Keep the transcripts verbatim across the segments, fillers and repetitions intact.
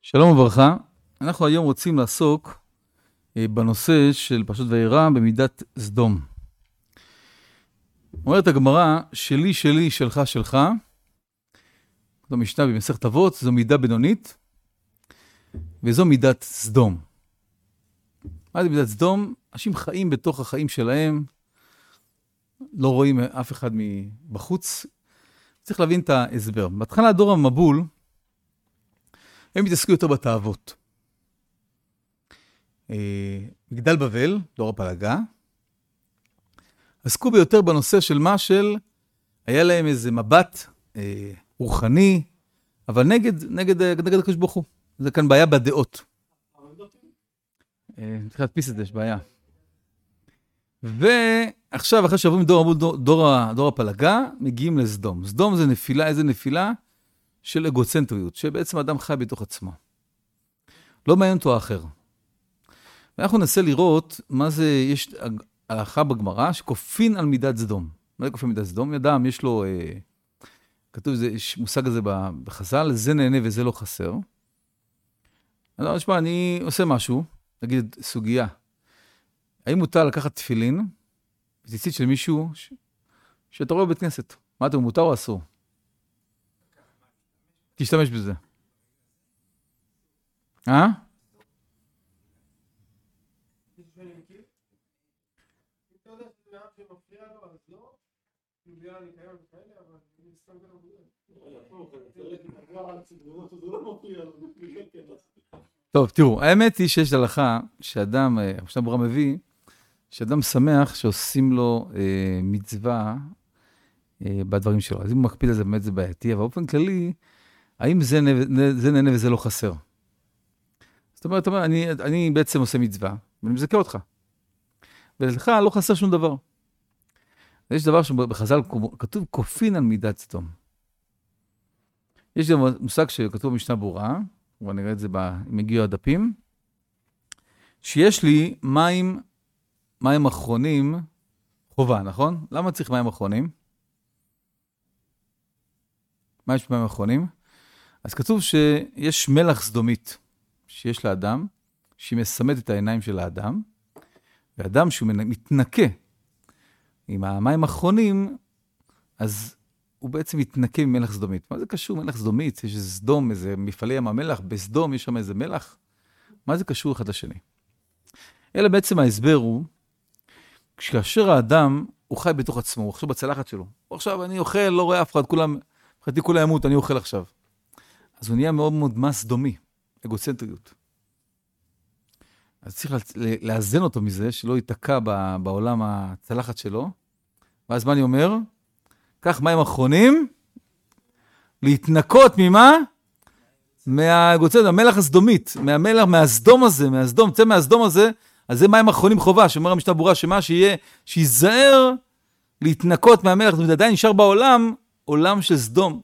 שלום וברכה, אנחנו היום רוצים לעסוק בנושא של פרשת וירא במידת סדום. אומרת הגמרא, שלי שלי שלך שלך, זו משנה במסכת אבות, זו מידה בינונית, וזו מידת סדום. מה זה מידת סדום? אנשים חיים בתוך החיים שלהם, לא רואים אף אחד מבחוץ, צריך להבין את ההסבר. בהתחלה הדור המבול, הם התעסקו יותר בתאוות. מגדל בבל, דור הפלגה, עסקו ביותר בנושא של מה של, היה להם איזה מבט אה, רוחני, אבל נגד, נגד, נגד הקדוש ברוך הוא. זה כאן בעיה בדעות. אה, צריך להדפיס את זה, יש בעיה. ועכשיו, אחרי שעוברים דור, דור, דור, דור הפלגה, מגיעים לסדום. סדום זה נפילה, איזה נפילה? של אגוצנטריות, שבעצם האדם חי בתוך עצמו. לא מעניין אותו האחר. ואנחנו ננסה לראות מה זה, יש הלכה בגמרא שכופין על מידת סדום. מה זה כופין מידת סדום? אדם יש לו, אה, כתוב, זה, יש מושג הזה בחז"ל, זה נהנה וזה לא חסר. אז אני, שמה, אני עושה משהו, נגיד סוגיה. האם מותר לקחת תפילין, ציצית של מישהו, ש... שאתה רואה בבית כנסת? מה אתה, מותר או אסור? תשתמש בזה. אה? טוב, תראו, האמת היא שיש הלכה שאדם, המשנה ברורה מביא, שאדם שמח שעושים לו אה, מצווה אה, בדברים שלו. אז אם הוא מקפיד על זה, באמת זה בעייתי, אבל באופן כללי, האם זה, זה נהנה וזה לא חסר? זאת אומרת, אני, אני בעצם עושה מצווה, ואני מזכה אותך. ולך לא חסר שום דבר. יש דבר שבחז"ל כתוב, כופין על מידת סדום. יש גם מושג שכתוב במשנה ברורה, ואני אראה את זה, אם הגיעו הדפים, שיש לי מים, מים אחרונים, חובה, נכון? למה צריך מים אחרונים? מה יש מים אחרונים? אז כתוב שיש מלח סדומית שיש לאדם, שהיא מסמד את העיניים של האדם, ואדם שהוא מתנקה עם המים האחרונים, אז הוא בעצם מתנקה עם מלח סדומית. מה זה קשור מלח סדומית? יש איזה סדום, איזה מפעלי ים המלח, בסדום יש שם איזה מלח. מה זה קשור אחד לשני? אלא בעצם ההסבר הוא, כאשר האדם הוא חי בתוך עצמו, הוא עכשיו בצלחת שלו. הוא עכשיו אני אוכל, לא רואה אף אחד, כולם, חדי כולה ימות, אני אוכל עכשיו. אז הוא נהיה מאוד מאוד מס דומי, אגוצנטריות. אז צריך לאזן אותו מזה, שלא ייתקע בעולם הצלחת שלו. ואז מה אני אומר? כך מים אחרונים, להתנקות ממה? מהאגוצנטריות, המלח הסדומית, מהמלח, מהסדום הזה, מהסדום, צא מהסדום הזה, אז זה מים אחרונים חובה, שאומר המשנה ברורה, שמה שיהיה, שיזהר להתנקות מהמלח, זאת אומרת, עדיין נשאר בעולם, עולם של סדום.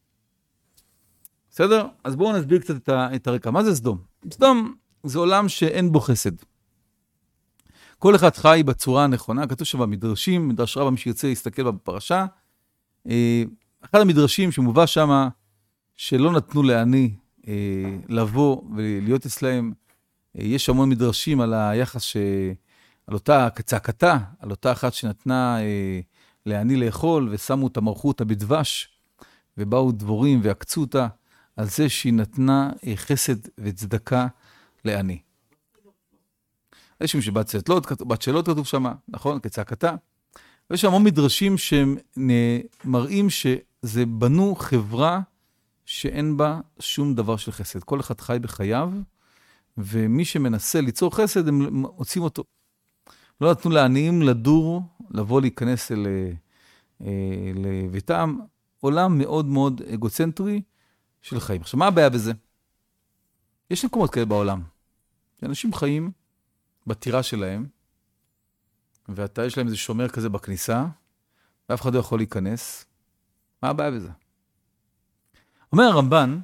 בסדר? אז בואו נסביר קצת את, ה, את הרקע. מה זה סדום? סדום זה עולם שאין בו חסד. כל אחד חי בצורה הנכונה, כתוב שם במדרשים, מדרש רבא, מי שירצה להסתכל בפרשה. אחד המדרשים שמובא שם, שלא נתנו לעני לבוא ולהיות אצלהם, יש המון מדרשים על היחס, ש... על אותה צעקתה, על אותה אחת שנתנה לעני לאכול, ושמו אותה, מרחו אותה בדבש, ובאו דבורים ועקצו אותה, על זה שהיא נתנה חסד וצדקה לעני. יש שם שבת צאתלות, בת שאלות כתוב שם, נכון? כצעקתה. ויש שם המון מדרשים שמראים שזה בנו חברה שאין בה שום דבר של חסד. כל אחד חי בחייו, ומי שמנסה ליצור חסד, הם מוצאים אותו. לא נתנו לעניים לדור, לבוא להיכנס אל, לביתם. עולם מאוד מאוד אגוצנטרי של חיים. עכשיו, מה הבעיה בזה? יש מקומות כאלה בעולם. אנשים חיים בטירה שלהם, ואתה יש להם איזה שומר כזה בכניסה, ואף אחד לא יכול להיכנס. מה הבעיה בזה? אומר הרמב"ן,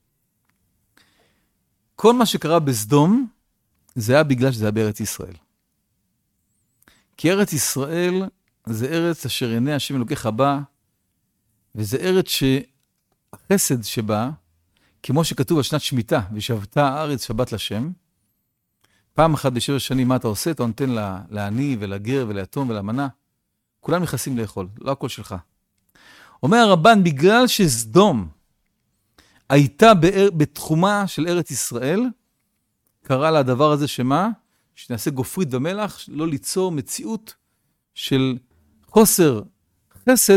כל מה שקרה בסדום, זה היה בגלל שזה היה בארץ ישראל. כי ארץ ישראל זה ארץ אשר עיני השם אלוקיך בה, וזה ארץ שהחסד שבה כמו שכתוב על שנת שמיטה, ושבתה הארץ שבת לשם, פעם אחת בשבע שנים מה אתה עושה? אתה נותן לעני ולגר וליתום ולאלמנה, כולם נכנסים לאכול, לא הכל שלך. אומר הרמב"ן, בגלל שסדום הייתה באר, בתחומה של ארץ ישראל, קרא לה הדבר הזה שמה? שנעשה גופרית ומלח, לא ליצור מציאות של חוסר חסד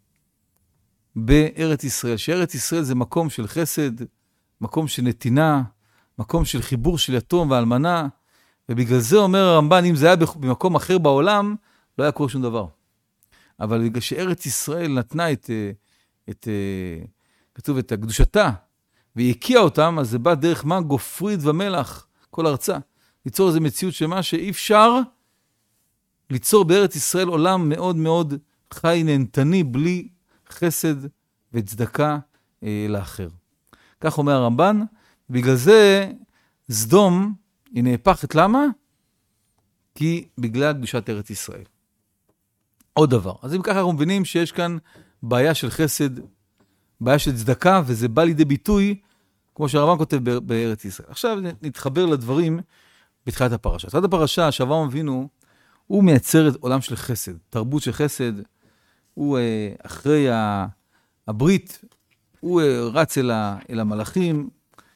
בארץ ישראל. שארץ ישראל זה מקום של חסד, מקום של נתינה, מקום של חיבור של יתום ואלמנה, ובגלל זה אומר הרמב"ן, אם זה היה במקום אחר בעולם, לא היה קורה שום דבר. אבל בגלל שארץ ישראל נתנה את, את, כתוב, את הקדושתה, והקיעה אותם, אז זה בא דרך מה? גופרית ומלח, כל ארצה. ליצור איזו מציאות שמה שאי אפשר ליצור בארץ ישראל עולם מאוד מאוד חי נהנתני, בלי חסד וצדקה אה, לאחר. כך אומר הרמב"ן, בגלל זה סדום היא נהפכת, למה? כי בגלל קדושת ארץ ישראל. עוד דבר. אז אם ככה אנחנו מבינים שיש כאן בעיה של חסד, בעיה של צדקה, וזה בא לידי ביטוי, כמו שהרמב"ן כותב בארץ ישראל. עכשיו נתחבר לדברים בתחילת הפרשה. בתחילת הפרשה, שאברהם אבינו, הוא מייצר עולם של חסד, תרבות של חסד, הוא אחרי הברית, הוא רץ אל, ה, אל המלאכים,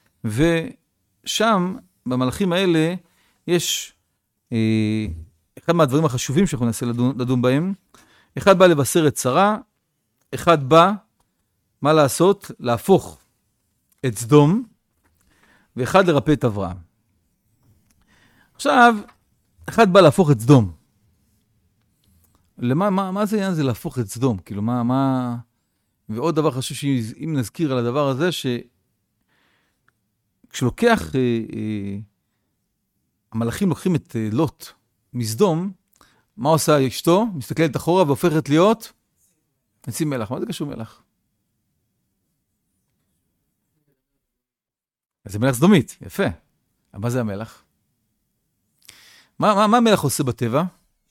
ושם, במלאכים האלה, יש אה, אחד מהדברים החשובים שאנחנו ננסה לדון, לדון בהם. אחד בא לבשר את שרה, אחד בא, מה לעשות? להפוך את סדום, ואחד לרפא את אברהם. עכשיו, אחד בא להפוך את סדום. למה, מה, מה זה העניין הזה להפוך את סדום? כאילו, מה, מה... ועוד דבר חשוב שאם נזכיר על הדבר הזה, שכשלוקח, אה, אה, המלאכים לוקחים את אה, לוט מסדום, מה עושה אשתו? מסתכלת אחורה והופכת להיות נציב מלח. מה זה קשור מלח? זה מלח סדומית, יפה. אבל מה זה המלח? מה, מה, מה המלח עושה בטבע?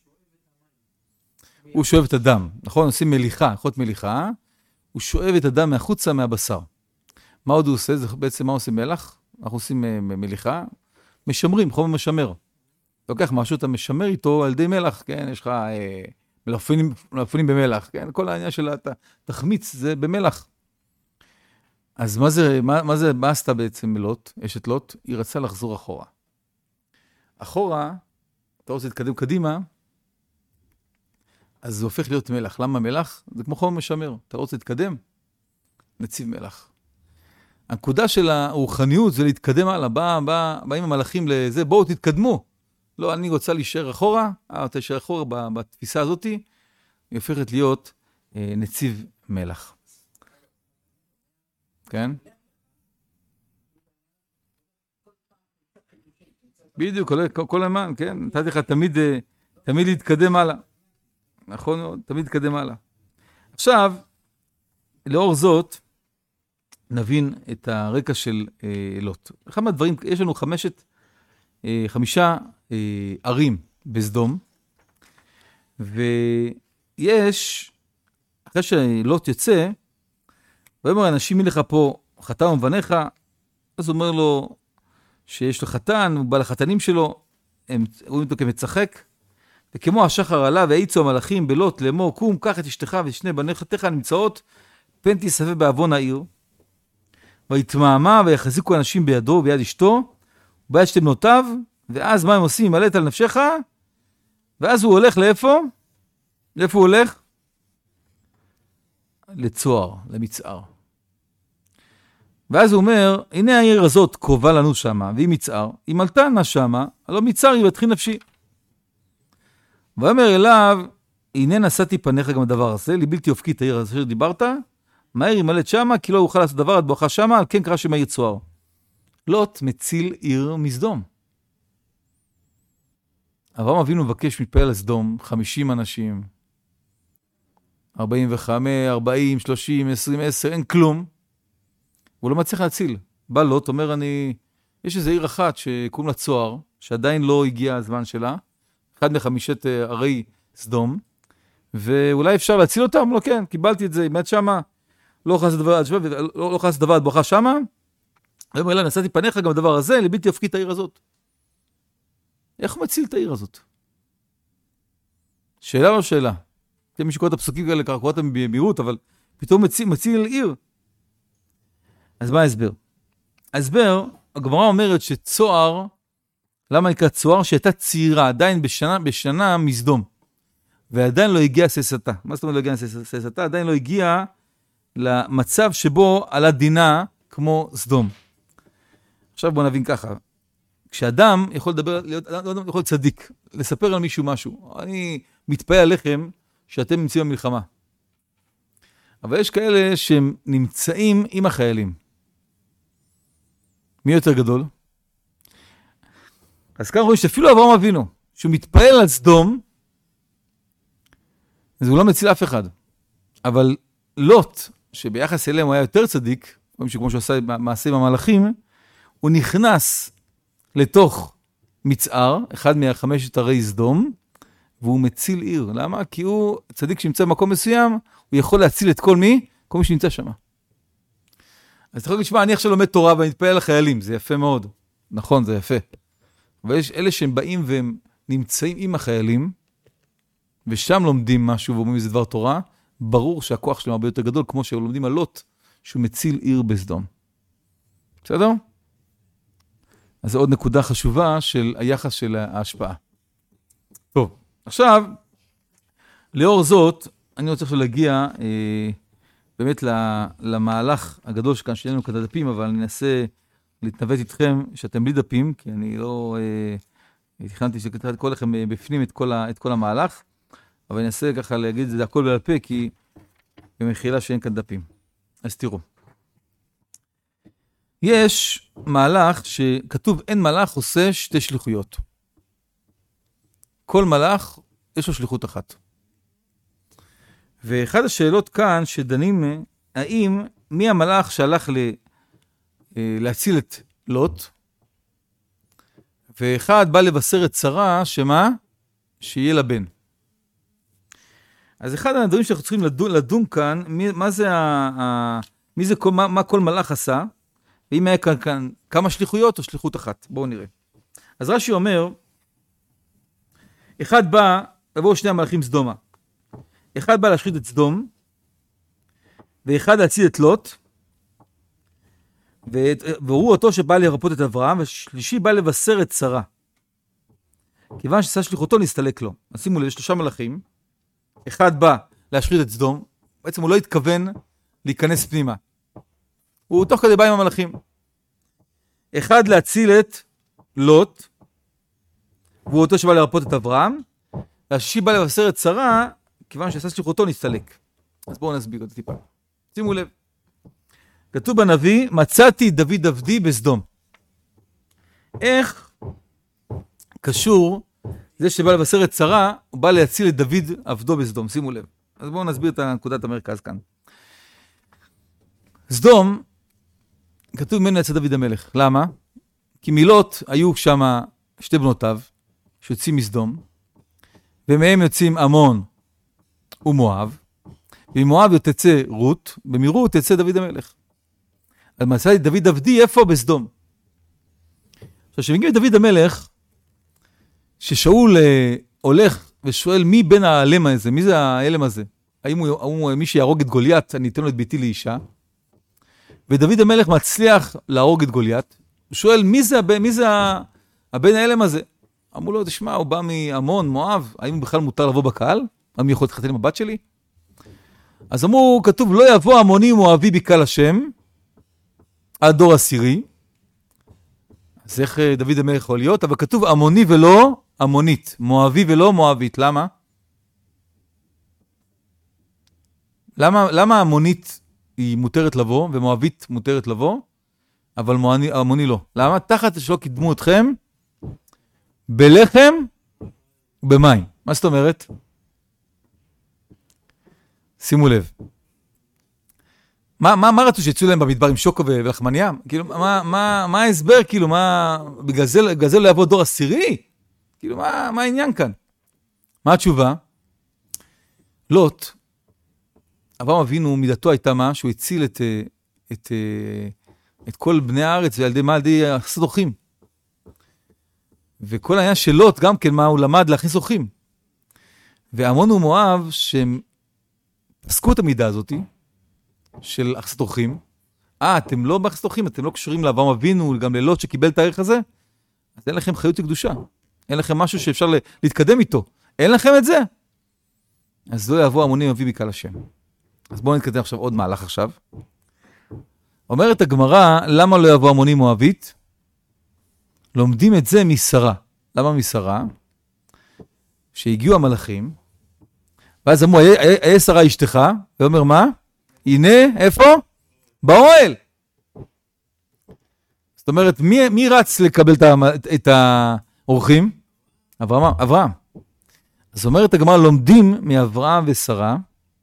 הוא שואב את הדם, נכון? עושים מליחה, אחות מליחה, הוא שואב את הדם מהחוצה מהבשר. מה עוד הוא עושה? זה בעצם מה עושה מלח? אנחנו עושים מליחה, משמרים, חומר משמר. לוקח משהו, אתה משמר איתו על ידי מלח, כן? יש לך אה, מלפפונים, מלפפונים במלח, כן? כל העניין של התחמיץ זה במלח. אז מה זה, מה, מה זה, מה עשתה בעצם לוט, אשת לוט? היא רצה לחזור אחורה. אחורה, אתה רוצה להתקדם קדימה, אז זה הופך להיות מלח. למה מלח? זה כמו חומר משמר. אתה רוצה להתקדם? נציב מלח. הנקודה של הרוחניות זה להתקדם הלאה. בא, בא, באים המלאכים לזה, בואו תתקדמו. לא, אני רוצה להישאר אחורה, אתה תישאר אחורה בתפיסה הזאת, היא הופכת להיות אה, נציב מלח. כן? בדיוק, כל, כל הזמן, כן? נתתי לך תמיד, תמיד להתקדם הלאה. נכון מאוד, תמיד להתקדם הלאה. עכשיו, לאור זאת, נבין את הרקע של אה, לוט. אחד מהדברים, יש לנו חמשת, אה, חמישה אה, ערים בסדום, ויש, אחרי שלוט יצא, הוא אומר, אנשים מי לך פה, חתן ובניך, אז הוא אומר לו, שיש לו חתן, הוא בא לחתנים שלו, הם רואים אותו כמצחק, וכמו השחר עלה והאיצו המלאכים בלוט לאמור, קום, קח את אשתך ושני בניך נמצאות, פן תיספה בעוון העיר, ויתמהמה ויחזיקו אנשים בידו וביד אשתו, וביד שתי בנותיו, ואז מה הם עושים? ימלט על נפשך, ואז הוא הולך לאיפה? לאיפה הוא הולך? לצוהר, למצער. ואז הוא אומר, הנה העיר הזאת קרובה לנו שמה, והיא מצער, היא מלטנה שמה, הלא מצער היא בתחיל נפשי. ואומר אליו, הנה נשאתי פניך גם הדבר הזה, לבלתי אופקי את העיר אשר דיברת, מהר ימלט שמה, כי לא אוכל לעשות דבר עד בואכה שמה, על כן קרא שם העיר צוהר. לוט מציל עיר מסדום. אברהם אבינו מבקש מתפעל לסדום, חמישים אנשים, ארבעים וחמש, ארבעים, שלושים, עשרים, עשר, אין כלום. הוא לא מצליח להציל. בא לוט, אומר, אני... יש איזו עיר אחת שקוראים לה צוהר, שעדיין לא הגיע הזמן שלה, אחד מחמישת ערי סדום, ואולי אפשר להציל אותם? לא, כן, קיבלתי את זה, באמת שמה, לא חס דבר, לא חס דבר עד בואכה שמה, הוא אומר לה, נשאתי פניך גם הדבר הזה, לבלתי יפקיד את העיר הזאת. איך הוא מציל את העיר הזאת? שאלה לא שאלה. מי שקורא את הפסוקים כאלה, קורא אותם במהירות, אבל פתאום מציל, מציל עיר. אז מה ההסבר? ההסבר, הגמרא אומרת שצוער, למה נקרא צוער? שהייתה צעירה, עדיין בשנה, בשנה מסדום. ועדיין לא הגיעה ססתה. מה זאת אומרת לא הגיעה ססתה? עדיין לא הגיעה למצב שבו עלה דינה כמו סדום. עכשיו בואו נבין ככה. כשאדם יכול לדבר, להיות, אדם יכול להיות צדיק, לספר על מישהו משהו. אני מתפעל עליכם שאתם נמצאים במלחמה. אבל יש כאלה שהם נמצאים עם החיילים. מי יותר גדול? אז כאן רואים שאפילו אברהם אבינו, שהוא מתפעל על סדום, אז הוא לא מציל אף אחד. אבל לוט, שביחס אליהם הוא היה יותר צדיק, כמו שהוא עשה מעשה עם המלאכים, הוא נכנס לתוך מצער, אחד מהחמשת ערי סדום, והוא מציל עיר. למה? כי הוא צדיק שנמצא במקום מסוים, הוא יכול להציל את כל מי? כל מי שנמצא שם. אז אתה יכול לשמוע, אני עכשיו לומד תורה ואני מתפעל על החיילים, זה יפה מאוד. נכון, זה יפה. אבל יש אלה שהם באים והם נמצאים עם החיילים, ושם לומדים משהו ואומרים איזה דבר תורה, ברור שהכוח שלהם הרבה יותר גדול, כמו שהם לומדים על לוט, שהוא מציל עיר בסדום. בסדר? אז זו עוד נקודה חשובה של היחס של ההשפעה. טוב, עכשיו, לאור זאת, אני רוצה עכשיו להגיע אה, באמת למהלך הגדול שכאן שלנו כת הדפים, אבל אני אנסה להתנווט איתכם שאתם בלי דפים, כי אני לא אה, תכננתי שכתבתי כל לכם בפנים את כל, ה, את כל המהלך, אבל אני אנסה ככה להגיד את זה הכל בעל פה, כי במחילה שאין כאן דפים. אז תראו. יש מהלך שכתוב אין מלאך עושה שתי שליחויות. כל מלאך יש לו שליחות אחת. ואחד השאלות כאן שדנים, האם מי המלאך שהלך ל, להציל את לוט, ואחד בא לבשר את שרה, שמה? שיהיה לה בן. אז אחד הדברים שאנחנו צריכים לדון, לדון כאן, מי, מה זה, ה, ה, מי זה כל, מה, מה כל מלאך עשה, ואם היה כאן, כאן כמה שליחויות או שליחות אחת. בואו נראה. אז רש"י אומר, אחד בא, לבואו שני המלאכים סדומה. אחד בא להשחית את סדום, ואחד להציל את לוט, והוא אותו שבא לרפות את אברהם, ושלישי בא לבשר את שרה. כיוון שעשה שליחותו נסתלק לו. אז שימו לב, שלושה מלאכים, אחד בא להשחית את סדום, בעצם הוא לא התכוון להיכנס פנימה. הוא תוך כדי בא עם המלאכים. אחד להציל את לוט, והוא אותו שבא לרפות את אברהם, והשישי בא לבשר את שרה, כיוון שעשה שליחותו נסתלק. אז בואו נסביר את זה טיפה. שימו לב. כתוב בנביא, מצאתי דוד עבדי בסדום. איך קשור זה שבא לבשר את שרה, הוא בא להציל את דוד עבדו בסדום. שימו לב. אז בואו נסביר את נקודת המרכז כאן. סדום, כתוב ממנו יצא דוד המלך. למה? כי מלוט היו שם שתי בנותיו, שיוצאים מסדום, ומהם יוצאים עמון ומואב, וממואב תצא רות, ומרות תצא דוד המלך. אז מצאתי דוד עבדי איפה? בסדום. עכשיו, כשמגיעים לדוד המלך, ששאול הולך ושואל מי בין העלם הזה, מי זה העלם הזה? האם הוא, הוא מי שיהרוג את גוליית, אני אתן לו את ביתי לאישה, ודוד המלך מצליח להרוג את גוליית, הוא שואל מי זה, מי זה הבן העלם הזה? אמרו לו, תשמע, הוא בא מעמון, מואב, האם הוא בכלל מותר לבוא בקהל? האם יכול להתחתן עם הבת שלי? אז אמרו, כתוב, לא יבוא עמוני מואבי בקהל השם, עד דור עשירי. אז איך דוד המלך יכול להיות? אבל כתוב עמוני ולא עמונית, מואבי ולא מואבית. למה? למה, למה עמונית היא מותרת לבוא, ומואבית מותרת לבוא, אבל מואני, עמוני לא? למה? תחת שלא קידמו אתכם בלחם ובמים. מה זאת אומרת? שימו לב. מה, מה, מה רצו שיצאו להם במדבר עם שוקו ולחמניה? כאילו, מה, מה, מה ההסבר? כאילו, מה, בגלל זה, בגלל זה לא יבוא דור עשירי? כאילו, מה, מה העניין כאן? מה התשובה? לוט, אברהם אבינו, מידתו הייתה מה? שהוא הציל את, את, את כל בני הארץ, ועל ידי מה? על ידי הכנסת אורחים. וכל העניין של לוט, גם כן, מה הוא למד להכניס אורחים. ועמון ומואב, שהם פסקו את המידה הזאת, של הכנסת אורחים, אה, אתם לא בהכנסת אורחים, אתם לא קשורים לאברהם אבינו, גם ללוט שקיבל את הערך הזה, אז אין לכם חיות וקדושה. אין לכם משהו שאפשר להתקדם איתו. אין לכם את זה. אז לא יבוא המונים אבי מקהל השם. אז בואו נתקדם עכשיו עוד מהלך עכשיו. אומרת הגמרא, למה לא יבוא המונים מואבית? לומדים את זה משרה. למה משרה? שהגיעו המלאכים, ואז אמרו, היה שרה אשתך, ואומר מה? הנה, איפה? באוהל. זאת אומרת, מי, מי רץ לקבל את האורחים? אברהם. אברהם. אז אומרת הגמרא, לומדים מאברהם ושרה,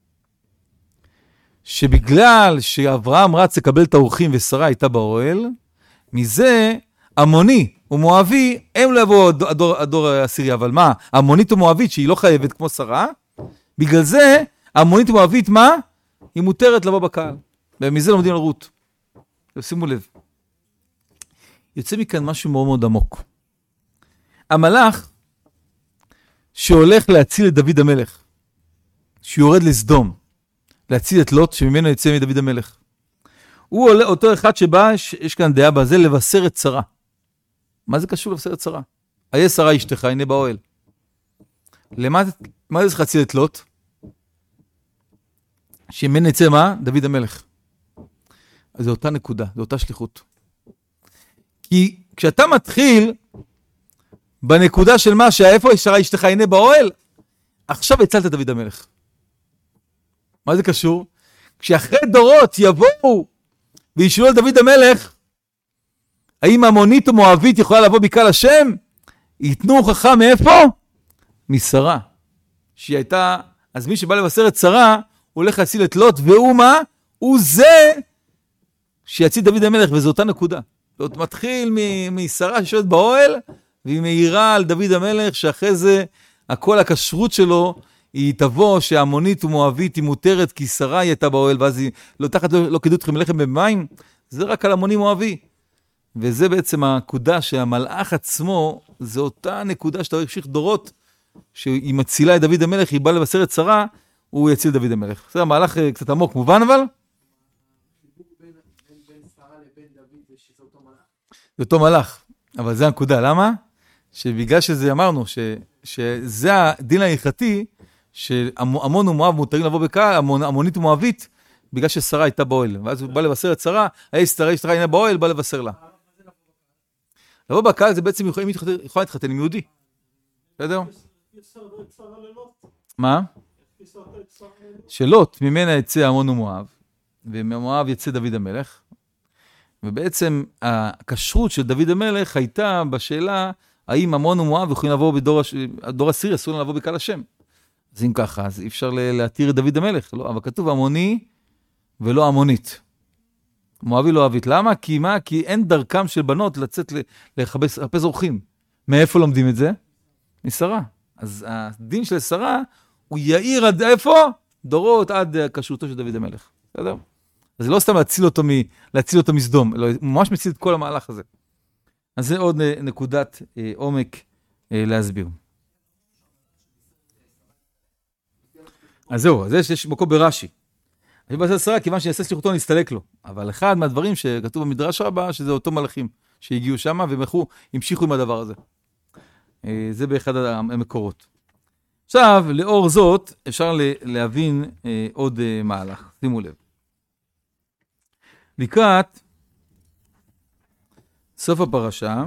שבגלל שאברהם רץ לקבל את האורחים ושרה הייתה באוהל, מזה המוני ומואבי, הם לא יבואו הדור, הדור הסירי, אבל מה? המונית ומואבית שהיא לא חייבת כמו שרה, בגלל זה המונית ומואבית מה? היא מותרת לבוא בקהל. ומזה לומדים על רות. שימו לב. יוצא מכאן משהו מאוד מאוד עמוק. המלאך שהולך להציל את דוד המלך, שיורד לסדום, להציל את לוט שממנו יצא מדוד המלך. הוא עולה, אותו אחד שבא, יש כאן דעה בזה, לבשר את שרה. מה זה קשור לבשר את שרה? היה שרה אשתך, הנה באוהל. למה מה זה צריך להציל את לוט? שממנו יצא מה? דוד המלך. אז זו אותה נקודה, זו אותה שליחות. כי כשאתה מתחיל בנקודה של מה, שאיפה שרה אשתך, הנה באוהל, עכשיו הצלת דוד המלך. מה זה קשור? כשאחרי דורות יבואו וישאלו על דוד המלך, האם המונית או מואבית יכולה לבוא בקהל השם? ייתנו הוכחה מאיפה? משרה. שהיא הייתה, אז מי שבא לבשר את שרה, הוא הולך להציל את לוט, והוא מה? הוא זה שיציל דוד המלך, וזו אותה נקודה. זאת מתחיל משרה ששולט באוהל, והיא מאירה על דוד המלך, שאחרי זה הכל הכשרות שלו, היא תבוא שהמונית ומואבית היא מותרת, כי שרה היא הייתה באוהל, ואז היא לא תחת לא, לא קידו אתכם לחם במים, זה רק על המוני מואבי. וזה בעצם הנקודה שהמלאך עצמו, זה אותה נקודה שאתה המשיך דורות, שהיא מצילה את דוד המלך, היא באה לבשר את שרה, הוא יציל דוד המלך. זה המהלך קצת עמוק, מובן אבל? זה אותו מלאך, אבל זה הנקודה. למה? שבגלל שזה אמרנו, ש, שזה הדין ההלכתי, שעמון ומואב מותרים לבוא בקהל, המונית ומואבית, בגלל ששרה הייתה באוהל. ואז הוא בא לבשר את שרה, היי שרה, יש שרה הנה באוהל, בא לבשר לה. לבוא בקהל זה בעצם יכולה להתחתן עם יהודי. בסדר? מה? שלוט, ממנה יצא עמון ומואב, וממואב יצא דוד המלך, ובעצם הכשרות של דוד המלך הייתה בשאלה, האם עמון ומואב יכולים לבוא בדור הדור הסירי, אסור לבוא בקהל השם. אז אם ככה, אז אי אפשר להתיר את דוד המלך, לא, אבל כתוב עמוני ולא עמונית. מואבי לא אוהבית. למה? כי מה? כי אין דרכם של בנות לצאת לחפש אורחים. מאיפה לומדים את זה? משרה. אז הדין של שרה, הוא יאיר עד איפה? דורות עד כשרותו של דוד המלך. בסדר? אז לא סתם להציל אותו, מ, להציל אותו מסדום, אלא הוא ממש מציל את כל המהלך הזה. אז זה עוד נקודת אה, עומק אה, להסביר. אז זהו, אז יש מקום ברש"י. אני בעצם שרה, כיוון שיעשה סליחותו נסתלק לו. אבל אחד מהדברים שכתוב במדרש רבה, שזה אותו מלאכים שהגיעו שם, ומחו, המשיכו עם הדבר הזה. אה, זה באחד המקורות. עכשיו, לאור זאת, אפשר להבין אה, עוד אה, מהלך. שימו לב. לקראת סוף הפרשה,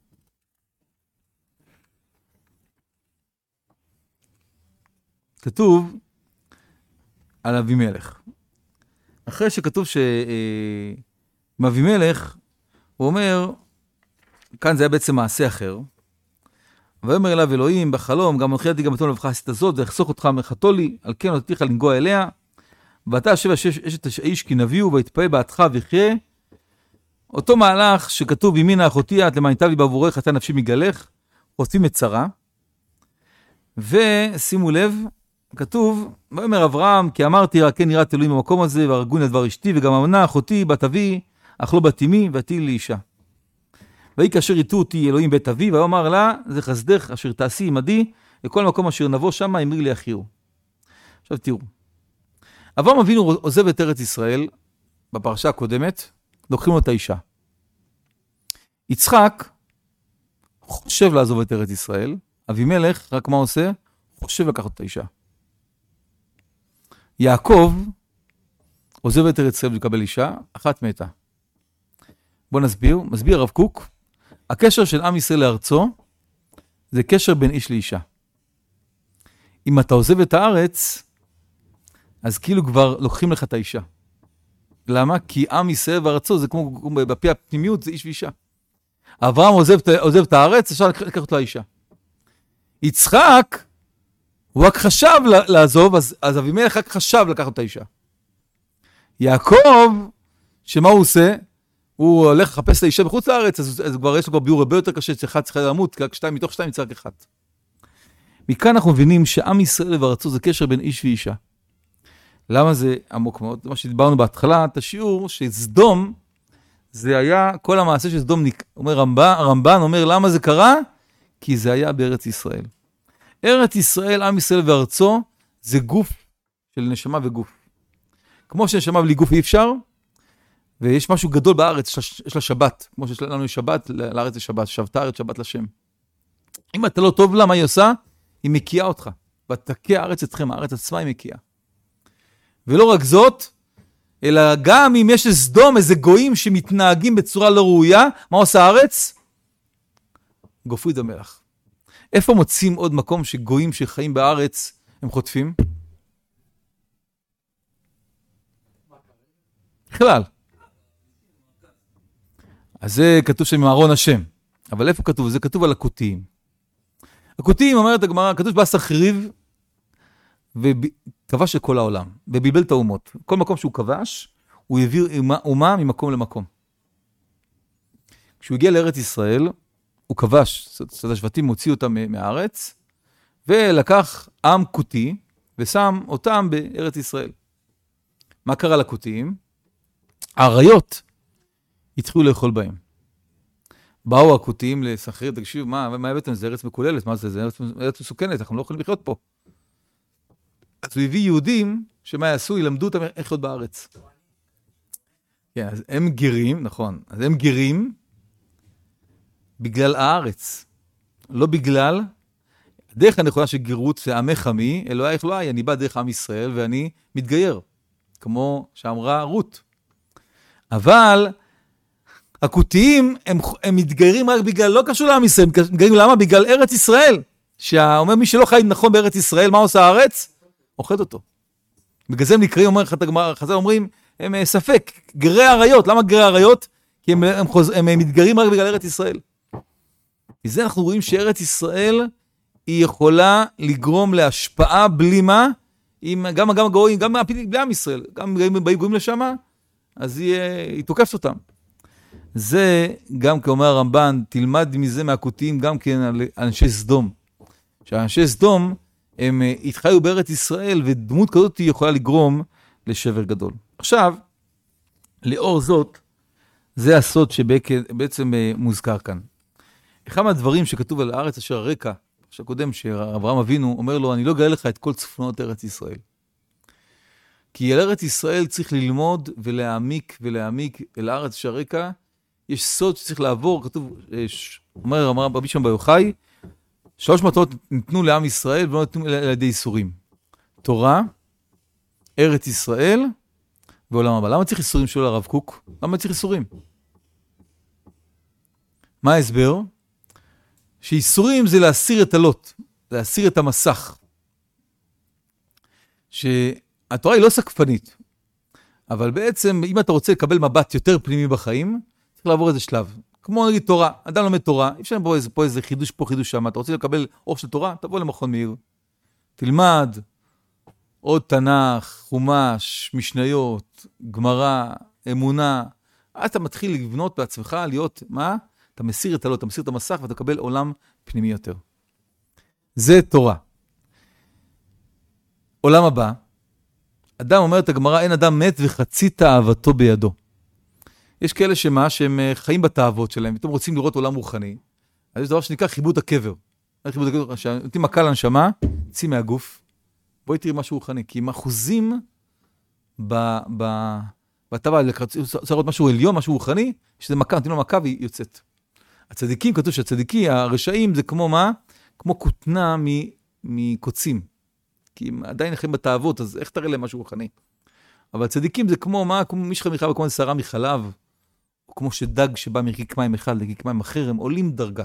כתוב על אבימלך. אחרי שכתוב שאבימלך, הוא אומר, כאן זה היה בעצם מעשה אחר, ואומר אליו אלוהים בחלום, גם אנוכי ידי גם בתום לבך עשית זאת, ויחסוך אותך מחתו לי, על כן נתתיך לנגוע אליה, ואתה השב אשת האיש כי נביאו, ויתפעל בעדך ויחיה. אותו מהלך שכתוב בימינה אחותי את למען ייטב לי בעבורך אתה נפשי מגלך, עושים את שרה. ושימו לב, כתוב, ויאמר אברהם, כי אמרתי רק כן יראת אלוהים במקום הזה, והרגוני לדבר אשתי, וגם אמנה אחותי בת אבי, אך לא בתימי, ותהי לאישה. ויהי כאשר יטו אותי אלוהים בית אבי, ויאמר לה, זה חסדך אשר תעשי עמדי, לכל מקום אשר נבוא שמה, אמרי לי הכירו. עכשיו תראו, אברהם אבינו עוזב את ארץ ישראל, בפרשה הקודמת, לוקחים לו את האישה. יצחק חושב לעזוב את ארץ ישראל, אבימלך, רק מה עושה? חושב לקחת את האישה. יעקב עוזב את ארץ ישראל לקבל אישה, אחת מתה. בוא נסביר, מסביר הרב קוק, הקשר של עם ישראל לארצו, זה קשר בין איש לאישה. אם אתה עוזב את הארץ, אז כאילו כבר לוקחים לך את האישה. למה? כי עם ישראל וארצו, זה כמו, כמו בפי הפנימיות, זה איש ואישה. אברהם עוזב, עוזב את הארץ, אפשר לקחת לו האישה. יצחק, הוא רק חשב לעזוב, אז, אז אבימלך רק חשב לקחת את האישה. יעקב, שמה הוא עושה? הוא הולך לחפש את האישה בחוץ לארץ, אז, אז כבר יש לו כבר ביור הרבה יותר קשה, שאחד צריך למות, רק שתיים מתוך שתיים יצחק אחד. מכאן אנחנו מבינים שעם ישראל וארצו זה קשר בין איש ואישה. למה זה עמוק מאוד? זה מה שדיברנו בהתחלה, את השיעור שסדום, זה היה כל המעשה של סדום, אומר רמב"ן, הרמב"ן אומר למה זה קרה? כי זה היה בארץ ישראל. ארץ ישראל, עם ישראל וארצו, זה גוף של נשמה וגוף. כמו שנשמה בלי גוף אי אפשר, ויש משהו גדול בארץ, יש לה שבת, כמו שיש לנו שבת, לארץ יש שבת, שבתה ארץ שבת לשם. אם אתה לא טוב לה, מה היא עושה? היא מקיאה אותך. ותקה הארץ אתכם, הארץ עצמה היא מקיאה. ולא רק זאת, אלא גם אם יש סדום, איזה גויים שמתנהגים בצורה לא ראויה, מה עושה הארץ? גופו את המלח. איפה מוצאים עוד מקום שגויים שחיים בארץ הם חוטפים? בכלל. אז זה כתוב שם מארון השם. אבל איפה כתוב? זה כתוב על הכותיים. הכותיים, אומרת הגמרא, כתוב בעשר חריב, וכבש את כל העולם, וביבל את האומות. כל מקום שהוא כבש, הוא העביר אומה ממקום למקום. כשהוא הגיע לארץ ישראל, הוא כבש, זאת השבטים הוציאו אותם מהארץ, ולקח עם כותי, ושם אותם בארץ ישראל. מה קרה לכותיים? האריות התחילו לאכול בהם. באו הכותיים לסחריר, תקשיב, מה, מה הבאתם? זה ארץ מקוללת, מה זה? זה ארץ, ארץ מסוכנת, אנחנו לא יכולים לחיות פה. אז הוא הביא יהודים, שמה יעשו? ילמדו אותם איך להיות בארץ. כן, אז הם גרים, נכון, אז הם גרים בגלל הארץ, לא בגלל, הדרך הנכונה של גירות זה עמך עמי, אלוהיך לא היה, אני בא דרך עם ישראל ואני מתגייר, כמו שאמרה רות. אבל הכותיים, הם, הם מתגיירים רק בגלל, לא קשור לעם ישראל, הם מתגיירים למה? בגלל ארץ ישראל, שאומר מי שלא חי נכון בארץ ישראל, מה עושה הארץ? אוכד אותו. בגלל זה הם נקראים, אומר חז"ל אומרים, הם ספק, גרי עריות. למה גרי עריות? כי הם, הם, חוז... הם, הם מתגרים רק בגלל ארץ ישראל. וזה אנחנו רואים שארץ ישראל היא יכולה לגרום להשפעה בלי מה, עם, גם גם גויים, גם בלי עם ישראל, גם אם באים גויים לשם, אז היא, היא תוקפת אותם. זה גם כאומר הרמב"ן, תלמד מזה מהכותיים גם כן על אנשי סדום. שאנשי סדום, הם התחיו בארץ ישראל, ודמות כזאת היא יכולה לגרום לשבר גדול. עכשיו, לאור זאת, זה הסוד שבעצם מוזכר כאן. אחד מהדברים שכתוב על הארץ אשר הרקע, שקודם שאברהם אבינו אומר לו, אני לא אגלה לך את כל צפונות ארץ ישראל. כי על ארץ ישראל צריך ללמוד ולהעמיק ולהעמיק אל הארץ אשר הרקע, יש סוד שצריך לעבור, כתוב, אומר רבי שמעון בר יוחאי, שלוש מטרות ניתנו לעם ישראל ולא ניתנו על ידי איסורים. תורה, ארץ ישראל ועולם הבא. למה צריך איסורים של הרב קוק? למה צריך איסורים? מה ההסבר? שאיסורים זה להסיר את הלוט, להסיר את המסך. שהתורה היא לא סקפנית, אבל בעצם אם אתה רוצה לקבל מבט יותר פנימי בחיים, צריך לעבור איזה שלב. כמו נגיד תורה, אדם לומד תורה, אי אפשר פה איזה, פה איזה חידוש פה, חידוש שם, אתה רוצה לקבל אור של תורה, תבוא למכון מאיר, תלמד עוד תנ"ך, חומש, משניות, גמרא, אמונה, אז אתה מתחיל לבנות בעצמך, להיות, מה? אתה מסיר את הלא, אתה מסיר את המסך, ואתה מקבל עולם פנימי יותר. זה תורה. עולם הבא, אדם אומר את הגמרא, אין אדם מת וחצי תאוותו בידו. יש כאלה שמה, שהם חיים בתאוות שלהם, ואתם רוצים לראות עולם רוחני, אז יש דבר שנקרא חיבוד הקבר. חיבוד הקבר, שנותנים מכה לנשמה, צי מהגוף, בואי תראי משהו רוחני, כי הם אחוזים בטבע, צריך לראות משהו עליון, משהו רוחני, שזה מכה, נותנים לו מכה והיא יוצאת. הצדיקים, כתוב שהצדיקים, הרשעים, זה כמו מה? כמו כותנה מקוצים. כי הם עדיין חיים בתאוות, אז איך תראה להם משהו רוחני? אבל הצדיקים זה כמו מה? כמו משחה מחלב, כמו שערה מחלב, או כמו שדג שבא מרקיק מים אחד לרקיק מים אחר, הם עולים דרגה.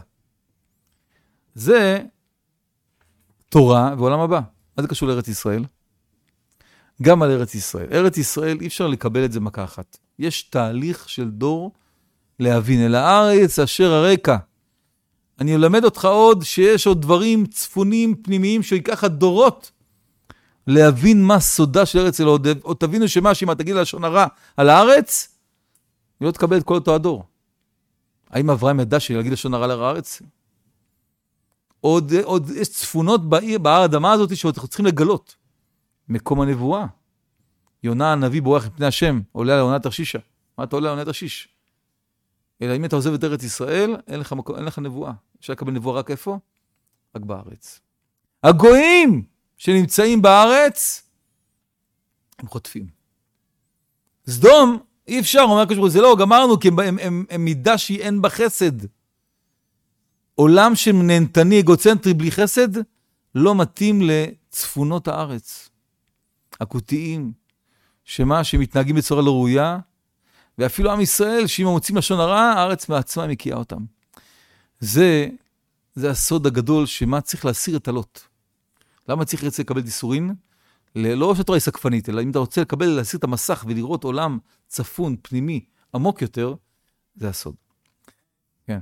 זה תורה ועולם הבא. מה זה קשור לארץ ישראל? גם על ארץ ישראל. ארץ ישראל אי אפשר לקבל את זה מכה אחת. יש תהליך של דור להבין אל הארץ אשר הרקע. אני אלמד אותך עוד שיש עוד דברים צפונים פנימיים שיקח דורות להבין מה סודה של ארץ אלוהים. עוד תבינו שמה שאם תגיד לשון הרע על הארץ, היא לא תקבל את כל אותו הדור. האם אברהם ידע להגיד לשון הרע על הארץ? עוד, עוד יש צפונות בעיר, בער האדמה הזאת שעוד צריכים לגלות. מקום הנבואה. יונה הנביא בורח מפני השם, עולה על עונת תרשישה. מה אתה עולה על עונת תרשיש? אלא אם אתה עוזב את ארץ ישראל, אין לך, מקום, אין לך נבואה. אפשר לקבל נבואה רק איפה? רק בארץ. הגויים שנמצאים בארץ, הם חוטפים. סדום, אי אפשר, אומר כשבור, זה לא, גמרנו, כי הם, הם, הם, הם מידה שהיא אין בה חסד. עולם שנהנתני, אגוצנטרי בלי חסד, לא מתאים לצפונות הארץ. הכותיים, שמה שמתנהגים בצורה לא ראויה, ואפילו עם ישראל, שאם הם מוצאים לשון הרע, הארץ מעצמה מקיאה אותם. זה, זה הסוד הגדול, שמה צריך להסיר את הלוט. למה צריך רצה לקבל דיסורין? לא שהתורה היא סקפנית, אלא אם אתה רוצה לקבל, להסיר את המסך ולראות עולם צפון, פנימי, עמוק יותר, זה הסוד. כן.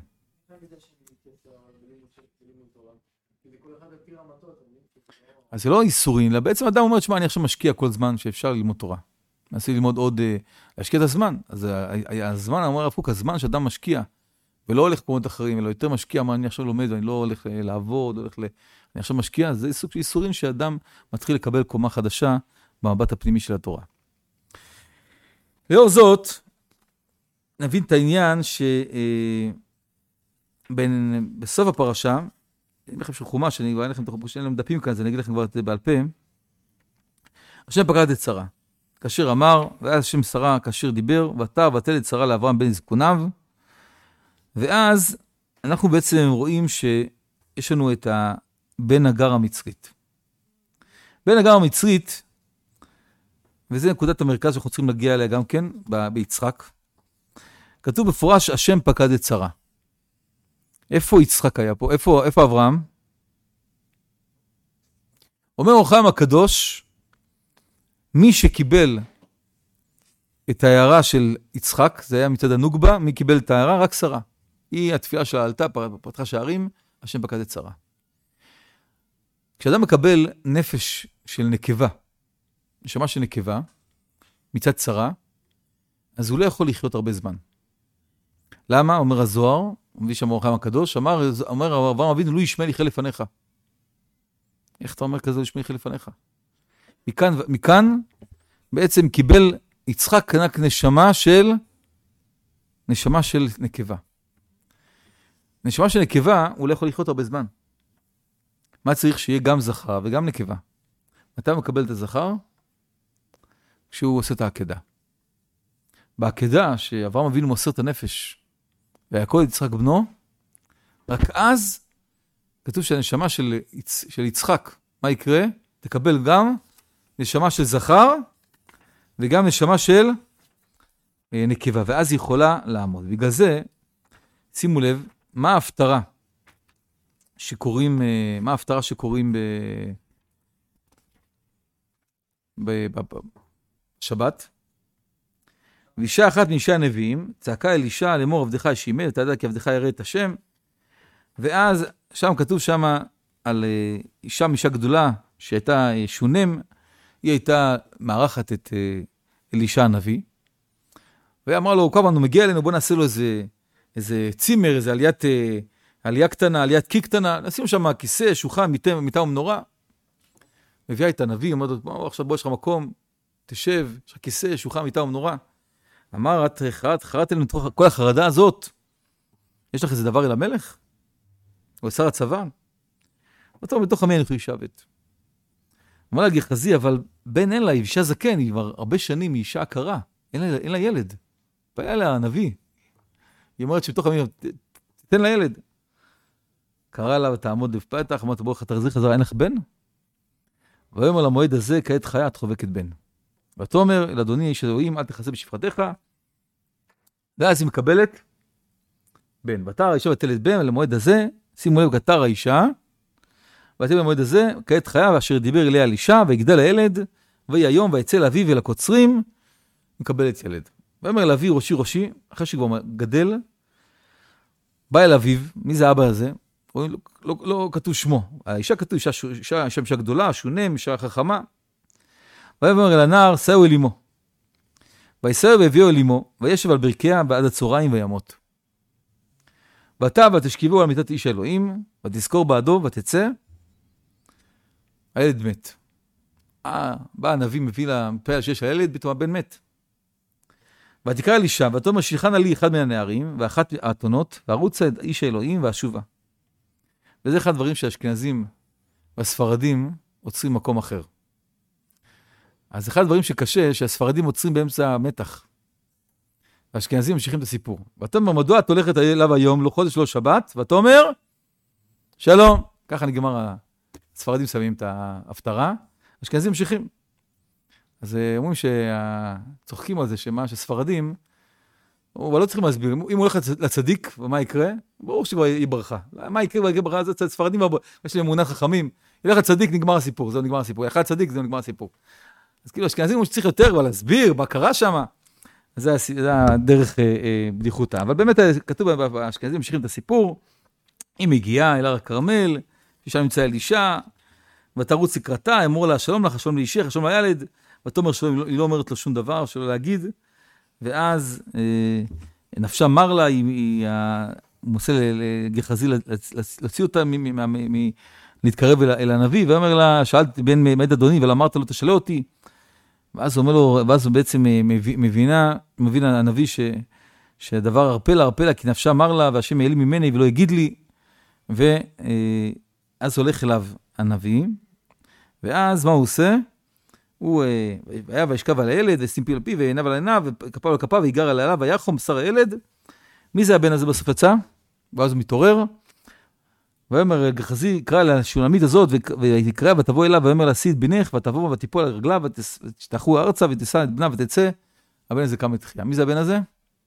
אז זה לא איסורין, אלא בעצם אדם אומר, שמה, אני עכשיו משקיע כל זמן שאפשר ללמוד תורה. נעשה ללמוד עוד, להשקיע את הזמן. אז הזמן, אומר הרב קוק, הזמן שאדם משקיע, ולא הולך כמו אחרים, אלא יותר משקיע, מה אני עכשיו לומד, ואני לא הולך לעבוד, הולך ל... אני עכשיו משקיע, זה סוג של איסורים שאדם מתחיל לקבל קומה חדשה במבט הפנימי של התורה. לאור זאת, נבין את העניין שבסוף הפרשה, אני אגיד לכם של חומש, אני אגיד לכם, שאין להם דפים כאן, אז אני אגיד לכם כבר את זה בעל פה, השם פקד את שרה. כאשר אמר, ואז השם שרה כאשר דיבר, ואתה ובטל את שרה לאברהם בן זקוניו, ואז אנחנו בעצם רואים שיש לנו את בן הגר המצרית. בן הגר המצרית, וזה נקודת המרכז שאנחנו צריכים להגיע אליה גם כן, ביצחק, כתוב בפורש, השם פקד את שרה. איפה יצחק היה פה? איפה, איפה אברהם? אומר אור החיים הקדוש, מי שקיבל את ההערה של יצחק, זה היה מצד הנוגבה, מי קיבל את ההערה? רק שרה. היא התפילה שלה עלתה, פתחה שערים, השם פקד את שרה. כשאדם מקבל נפש של נקבה, נשמה של נקבה, מצד שרה, אז הוא לא יכול לחיות הרבה זמן. למה? אומר הזוהר, מביא שם אור החיים הקדוש, אמר, אומר אברהם אבינו, לא ישמע לי חלף לפניך. איך אתה אומר כזה, לא ישמע לי חלף לפניך? מכאן, מכאן בעצם קיבל יצחק רק נשמה של, נשמה של נקבה. נשמה של נקבה, הוא לא יכול לחיות הרבה זמן. מה צריך שיהיה גם זכר וגם נקבה? מתי מקבל את הזכר? כשהוא עושה את העקדה. בעקדה, שאברהם אבינו מוסר את הנפש, ויקוד את יצחק בנו, רק אז כתוב שהנשמה של, של יצחק, מה יקרה? תקבל גם נשמה של זכר, וגם נשמה של אה, נקבה, ואז היא יכולה לעמוד. בגלל זה, שימו לב, מה ההפטרה שקוראים, אה, מה ההפטרה שקוראים ב... בשבת? ואישה אחת מאישי הנביאים, צעקה אל אישה לאמור עבדך ישימל, אתה יודע כי עבדך ירא את השם, ואז שם כתוב שם על אישה מאישה גדולה שהייתה שונם, היא הייתה מערכת את אלישע הנביא, והיא אמרה לו, כל פעם הוא מגיע אלינו, בוא נעשה לו איזה, איזה צימר, איזה עליית, עלייה קטנה, עליית קי קטנה, נשים שם כיסא, שולחן, מיטה, מיטה ומנורה, מביאה את הנביא, אומרת לו, עכשיו בוא יש לך מקום, תשב, יש לך כיסא, שולחן, מיטה ומנורה, אמר, את חרדת לנו מתוך כל החרדה הזאת, יש לך איזה דבר אל המלך? או שר הצבא? ואתה אומר, בתוך עמי אנוכי ישבת. אמר לה גחזי, אבל בן אין לה, היא אישה זקן, היא כבר הרבה שנים, היא אישה עקרה, אין לה, אין לה ילד. באה לה הנביא. היא אומרת שבתוך עמי, תתן לה ילד. קרא לה ותעמוד בפתח, אמרת בוא תחזרי חזרה, אין לך בן? ויאמר למועד הזה, כעת חיה את חובקת בן. ואתה אומר, אל אדוני איש אלוהים, אל תכסה בשפחתך. ואז היא מקבלת בן. ותרא האישה ותלד בן, ולמועד הזה, שימו לב, כתר האישה, ותרא במועד הזה, כעת חיה, ואשר דיבר אליה על אישה, ויגדל הילד, ויהי היום, ויצא לאביו ולקוצרים, מקבלת ילד. ויאמר לאבי ראשי ראשי, אחרי שכבר גדל, בא אל אביו, מי זה האבא הזה? לא, לא, לא כתוב שמו. האישה כתוב, אישה, אישה, אישה, אישה גדולה, שונם, אישה חכמה. ויאמר אל הנער, שאו אל אמו. ויסעו והביאו אל אמו, וישב על ברכיה בעד הצהריים וימות. ואתה ותשכיבו על מיטת איש האלוהים, ותזכור בעדו ותצא, הילד מת. אה, בא הנביא מביא לפעל שיש הילד, פתאום הבן מת. ותקרא אל אישה, ותאמר שילחנה לי אחד מן הנערים, ואחת האתונות, וערוצה את איש האלוהים והשובה. וזה אחד הדברים שהאשכנזים והספרדים עוצרים מקום אחר. אז אחד הדברים שקשה, שהספרדים עוצרים באמצע המתח. והאשכנזים ממשיכים את הסיפור. ותאמר, מדוע את הולכת אליו היום, לא חודש, לא שבת? ותאמר, שלום. ככה נגמר, הספרדים שמים את ההפטרה, האשכנזים ממשיכים. אז אומרים שצוחקים על זה, שמה שספרדים, אבל לא צריכים להסביר, אם הוא הולך לצדיק, ומה יקרה? ברור שכבר היא ברכה. מה יקרה? יקרה ברכה, זה ספרדים, יש להם אמונה חכמים, ילך לצדיק, נגמר הסיפור, זהו נגמר הסיפור. ילך לצדיק, זהו נגמר הסיפור. אז כאילו, אשכנזים הוא שצריך יותר, אבל להסביר, מה קרה שם? זה הדרך בדיחותה. אבל באמת כתוב באשכנזים, ממשיכים את הסיפור, היא מגיעה אל הר הכרמל, ששם נמצא אל אישה, ותרוץ לקראתה, אמור לה, שלום לך, שלום לאישך, שלום לילד, ותאמר שלום, היא לא אומרת לו שום דבר, שלא להגיד, ואז אה, נפשה מר לה, היא, היא מוסה לגחזי להוציא אותה, מ- מ- מ- מ- להתקרב אל, אל הנביא, ואומר לה, שאלתי בן מעד אדוני, ולא אמרת לו, תשאלה אותי, ואז הוא אומר לו, ואז הוא בעצם מבינה, מבין הנביא ש, שהדבר הרפה לה, הרפה לה, כי נפשה מר לה, והשם יעלי ממני ולא יגיד לי, ואז הולך אליו הנביא, ואז מה הוא עושה? הוא היה וישכב על הילד, ושים פי על פי, ועיניו על עיניו, וכפה על כפה, ויגר על עליו, ויחום בשר הילד. מי זה הבן הזה בסוף יצא? ואז הוא מתעורר, ואומר, גחזי, קרא לשונמית הזאת, ותקרא ותבוא אליו, ואומר לה, שיא את בנך, ותבוא ותיפול על רגליו, ותשתחו ארצה, ותשא את בנה ותצא. הבן הזה קם לתחייה. מי זה הבן הזה?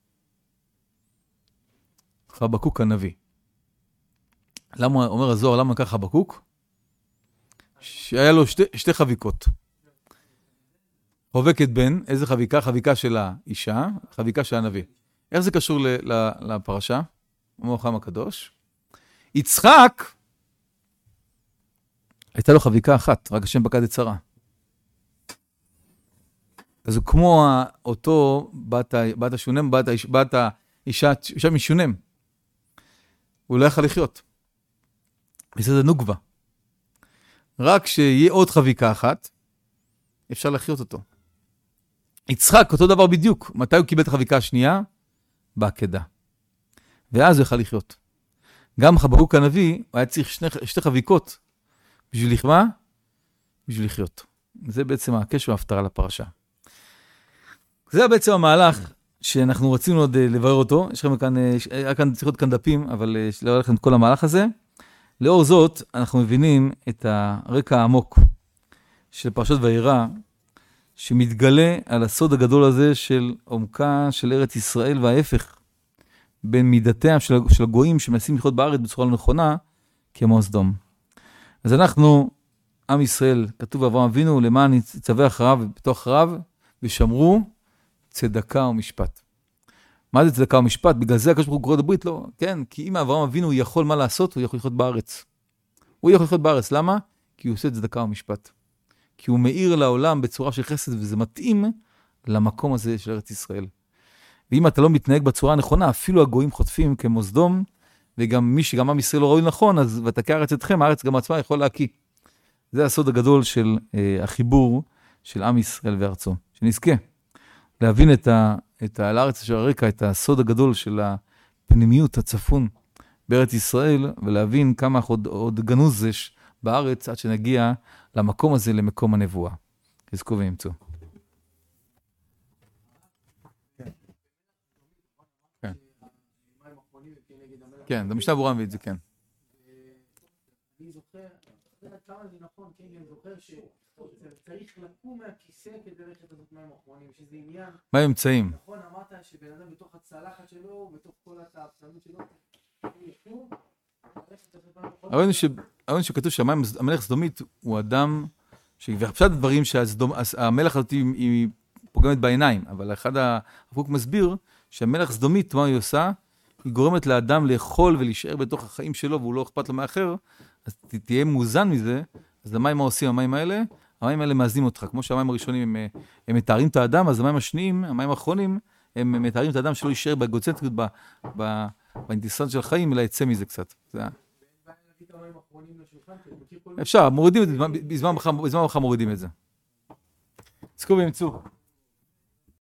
חבקוק הנביא. למה, אומר הזוהר, למה לקח חבקוק? שהיה לו שתי, שתי חביקות. חובקת בן, איזה חביקה? חביקה של האישה, חביקה של הנביא. איך זה קשור לפרשה? אומר חם הקדוש. יצחק, הייתה לו חביקה אחת, רק השם פקד את שרה. אז הוא כמו אותו בת, בת השונם, בת, בת האישה, אישה משונם. הוא לא יכול לחיות. וזה נוגבה. רק שיהיה עוד חביקה אחת, אפשר לחיות אותו. יצחק, אותו דבר בדיוק. מתי הוא קיבל את החביקה השנייה? בעקדה. ואז הוא יכל לחיות. גם חבקוק הנביא, הוא היה צריך שני, שתי חביקות. בשביל לחמה? בשביל לחיות. זה בעצם הקשר וההפטרה לפרשה. זה בעצם המהלך שאנחנו רצינו עוד לברר אותו. יש לכם כאן, היה כאן, צריך להיות כאן דפים, אבל לא היה לכם את כל המהלך הזה. לאור זאת, אנחנו מבינים את הרקע העמוק של פרשת וירא, שמתגלה על הסוד הגדול הזה של עומקה של ארץ ישראל וההפך, בין מידותיהם של, של הגויים שמנסים לחיות בארץ בצורה לא נכונה, כמו סדום. אז אנחנו, עם ישראל, כתוב אברהם אבינו, למען יצווה אחריו ובתוך אחריו, ושמרו צדקה ומשפט. מה זה צדקה ומשפט? בגלל זה הקדוש ברוך הוא קורא לברית? לא, כן, כי אם אברהם אבינו יכול מה לעשות, הוא יכול לחיות בארץ. הוא יכול לחיות בארץ, למה? כי הוא עושה צדקה ומשפט. כי הוא מאיר לעולם בצורה של חסד, וזה מתאים למקום הזה של ארץ ישראל. ואם אתה לא מתנהג בצורה הנכונה, אפילו הגויים חוטפים כמו סדום, וגם מי שגם עם ישראל לא ראוי נכון, אז ותכה הארץ אתכם, הארץ גם עצמה יכול להקיא. זה הסוד הגדול של אה, החיבור של עם ישראל וארצו. שנזכה להבין את את על הארץ אשר הרקע, את הסוד הגדול של הפנימיות הצפון בארץ ישראל, ולהבין כמה עוד, עוד גנוז יש בארץ עד שנגיע למקום הזה, למקום הנבואה. חזקו ואמצו. כן. כן, זה משנה ברורה מביא את זה, כן. אני זוכר, כמה זה נכון, כן, אני זוכר שצריך לקום מהכיסא כדי ללכת לעשות מים אחרונים, שזה עניין. מה האמצעים? נכון, אמרת שבן אדם בתוך הצלחת שלו, בתוך כל התאפסנות שלו, הוא יקום, הראינו שכתוב שהמלך סדומית הוא אדם, ופשט הדברים שהמלך הזאת היא פוגמת בעיניים, אבל אחד הפוק מסביר שהמלך סדומית, מה היא עושה? היא גורמת לאדם לאכול ולהישאר בתוך החיים שלו, והוא לא אכפת לו מאחר, אז תהיה מאוזן מזה. אז המים מה עושים המים האלה? המים האלה מאזנים אותך, כמו שהמים הראשונים הם, הם מתארים את האדם, אז המים השניים, המים האחרונים, הם מתארים את האדם שלא יישאר באגוצנטריות, באינטרסנט של החיים, אלא יצא מזה קצת. זה... אפשר, מורידים את זה, בזמן מחר מורידים את זה. זכו ואמצו.